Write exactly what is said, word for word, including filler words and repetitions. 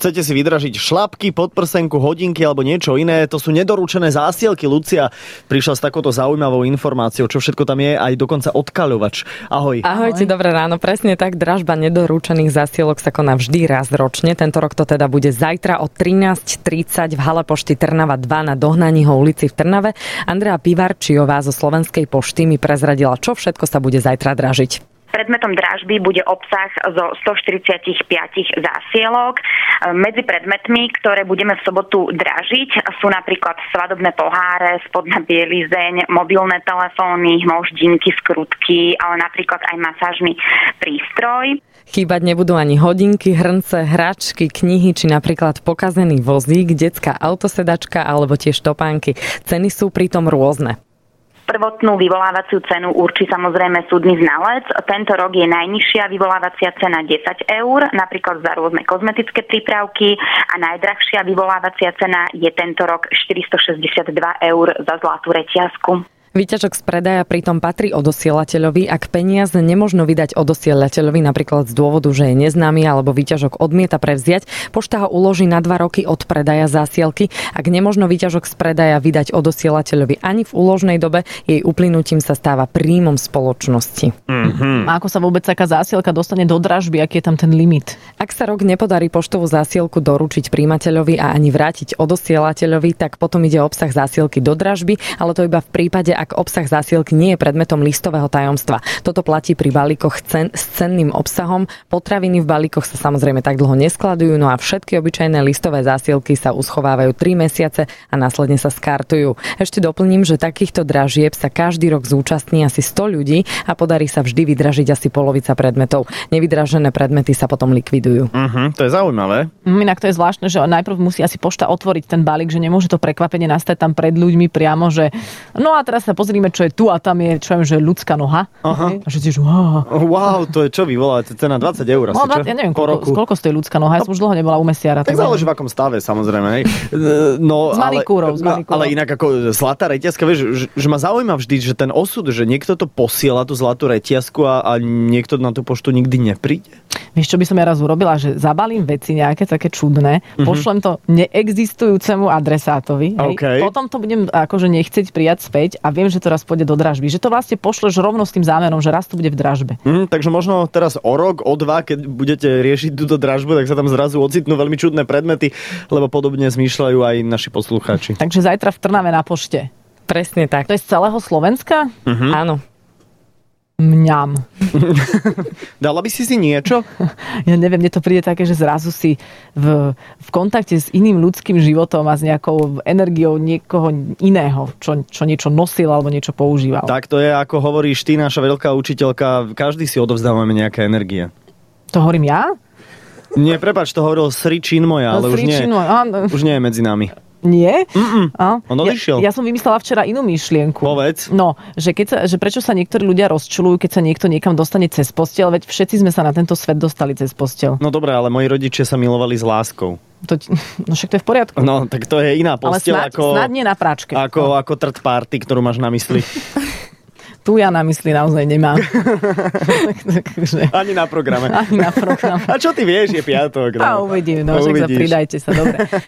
chcete si vydražiť šlapky, podprsenku, hodinky alebo niečo iné, to sú nedoručené zásielky. Lucia prišla s takouto zaujímavou informáciou, čo všetko tam je, aj dokonca odkaľovač. Ahoj. Ahojte, dobré ráno. Presne tak, dražba nedoručených zásielok sa koná vždy raz ročne. Tento rok to teda bude zajtra o trinásť tridsať v hale pošty Trnava dva na Dohnaního ulici v Trnave. Andrea Pivarčiová zo Slovenskej pošty mi prezradila, čo všetko sa bude zajtra dražiť. Predmetom dražby bude obsah zo stoštyridsaťpäť zásielok. Medzi predmetmi, ktoré budeme v sobotu dražiť, sú napríklad svadobné poháre, spodná bielizeň, mobilné telefóny, moždinky, skrutky, ale napríklad aj masážny prístroj. Chýbať nebudú ani hodinky, hrnce, hračky, knihy či napríklad pokazený vozík, detská autosedačka alebo tiež topánky. Ceny sú pritom rôzne. Prvotnú vyvolávaciu cenu určí samozrejme súdny znalec. Tento rok je najnižšia vyvolávacia cena desať eur, napríklad za rôzne kozmetické prípravky, a najdrahšia vyvolávacia cena je tento rok štyristošesťdesiatdva eur za zlatú reťazku. Výťažok z predaja pritom patrí odosielateľovi. Ak peniaze nemožno vydať odosielateľovi napríklad z dôvodu, že je neznámy alebo výťažok odmieta prevziať, pošta ho uloží na dva roky od predaja zásielky. Ak nemožno výťažok z predaja vydať odosielateľovi ani v úložnej dobe, jej uplynutím sa stáva príjmom spoločnosti. Mm-hmm. A ako sa vôbec taká zásielka dostane do dražby, aký je tam ten limit? Ak sa rok nepodarí poštovú zásielku doručiť prijímateľovi a ani vrátiť odosielateľovi, tak potom ide obsah zásielky do dražby, ale to iba v prípade, ak obsah zásielky nie je predmetom listového tajomstva. Toto platí pri balíkoch cen, s cenným obsahom. Potraviny v balíkoch sa samozrejme tak dlho neskladujú, no a všetky obyčajné listové zásielky sa uschovávajú tri mesiace a následne sa skartujú. Ešte doplním, že takýchto dražieb sa každý rok zúčastní asi sto ľudí a podarí sa vždy vydražiť asi polovica predmetov. Nevydražené predmety sa potom likvidujú. Uh-huh, to je zaujímavé. Inak to je zvláštne, že najprv musí asi pošta otvoriť ten balík, že nemôže to prekvapenie nastať tam pred ľuďmi priamo, že no a teraz sa pozrime, čo je tu, a tam je, čo viem, že ľudská noha. Aha. A že tiež, wow. wow, to je čo vyvolá? To je cena dvadsať eur asi, čo? Ja neviem, koľko, koľko stojí ľudská noha. Ja som už dlho nebola u mesiara. Tak záleží v akom stave, samozrejme. Hej. No, s manikúrou, ale, s manikúrou. Ale inak ako zlatá reťazka, vieš, že, že ma zaujíma vždy, že ten osud, že niekto to posiela, tú zlatú reťazku, a, a niekto na tú poštu nikdy nepríde. Vieš, čo by som ja raz urobila? Že zabalím veci nejaké také čudné, mm-hmm. pošlem to neexistujúcemu adresátovi. Okay. Hej, potom to budem akože nechceť prijať späť a viem, že to raz pôjde do dražby. Že to vlastne pošleš rovno s tým zámerom, že raz to bude v dražbe. Mm, takže možno teraz o rok, o dva, keď budete riešiť túto dražbu, tak sa tam zrazu ocitnú veľmi čudné predmety, lebo podobne zmýšľajú aj naši poslucháči. Takže zajtra v Trnave na pošte. Presne tak. To je z celého Slovenska? Mm-hmm. Áno. Mňam. Dala by si si niečo? Ja neviem, mne to príde také, že zrazu si v, v kontakte s iným ľudským životom a s nejakou energiou niekoho iného, čo, čo niečo nosil alebo niečo používal. Tak to je, ako hovoríš ty, naša veľká učiteľka, každý si odovzdávame nejaké energie. To hovorím ja? Nie, prepáč, to hovoril Sri Chinmoya, ale no, už nie, už nie je medzi nami. Nie? A? On odišiel. Ja, ja som vymyslela včera inú myšlienku. Povedz. No, že, keď sa, že prečo sa niektorí ľudia rozčulujú, keď sa niekto niekam dostane cez posteľ, veď všetci sme sa na tento svet dostali cez posteľ. No dobré, ale moji rodičia sa milovali s láskou. To, no však to je v poriadku. No, tak to je iná posteľ. Ale snáď, ako, snáď nie na práčke. Ako, no. ako third party, ktorú máš na mysli. Tu ja na mysli naozaj nemám. Ani na programe. Ani na programe. A čo ty vieš, je piatok. No. A uvidím, no, však sa pridajte sa, dobre.